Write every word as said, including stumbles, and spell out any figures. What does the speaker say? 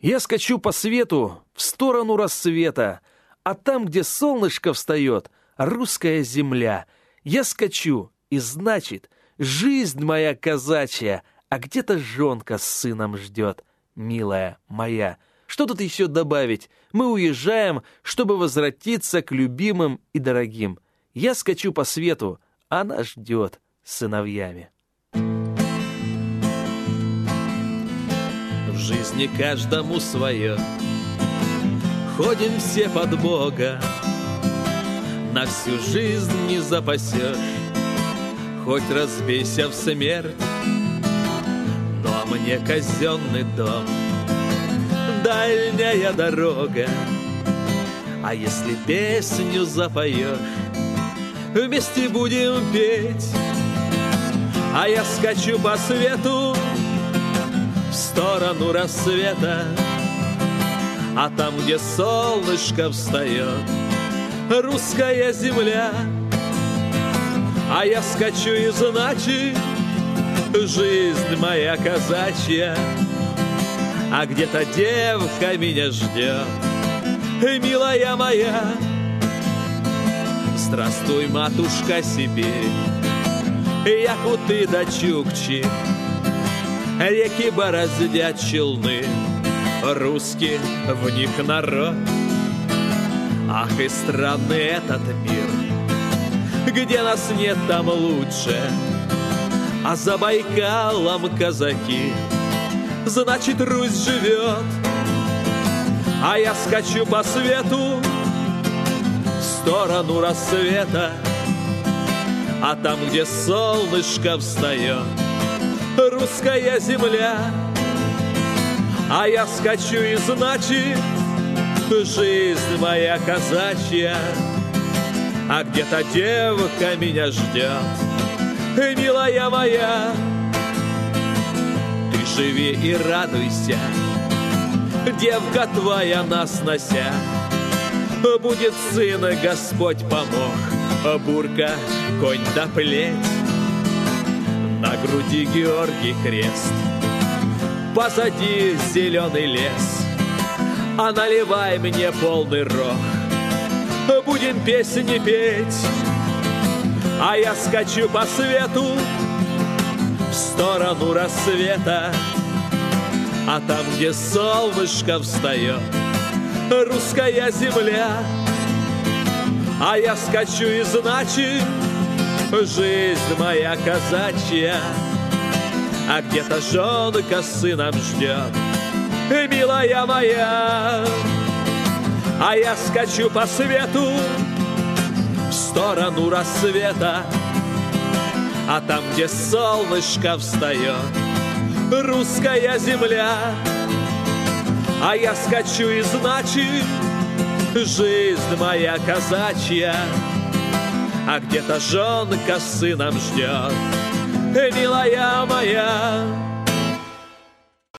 Я скачу по свету в сторону рассвета, а там, где солнышко встает, русская земля. Я скачу, и значит, жизнь моя казачья, а где-то жонка с сыном ждет, милая моя. Что тут еще добавить? Мы уезжаем, чтобы возвратиться к любимым и дорогим. Я скачу по свету, она ждет с сыновьями. В жизни каждому свое, ходим все под Бога, на всю жизнь не запасешь, хоть разбейся в смерть. Но мне казенный дом, дальняя дорога, а если песню запоешь, вместе будем петь. А я скачу по свету в сторону рассвета, а там, где солнышко встает, русская земля. А я скачу, и значит, жизнь моя казачья, а где-то девка меня ждет, милая моя. Здравствуй, матушка Сибирь, Якуты да Чукчи, реки бороздят челны, русский в них народ. Ах, и странный этот мир, где нас нет, там лучше, а за Байкалом казаки, значит, Русь живет. А я скачу по свету в сторону рассвета, а там, где солнышко встает, русская земля. А я скачу, и значит, жизнь моя казачья, а где-то девка меня ждет, милая моя. Ты живи и радуйся, девка твоя нас нося, будет сына Господь помог, бурка, конь да плеть, на груди Георгий крест, позади зеленый лес. А наливай мне полный рог, будем песни петь. А я скачу по свету в сторону рассвета, а там, где солнышко встает, русская земля. А я скачу, и значит, жизнь моя казачья, а где-то жонка с сыном ждет, милая моя. А я скачу по свету в сторону рассвета, а там, где солнышко встает, русская земля. А я скачу, и значит, жизнь моя казачья, а где-то жонка с сыном ждет, милая моя.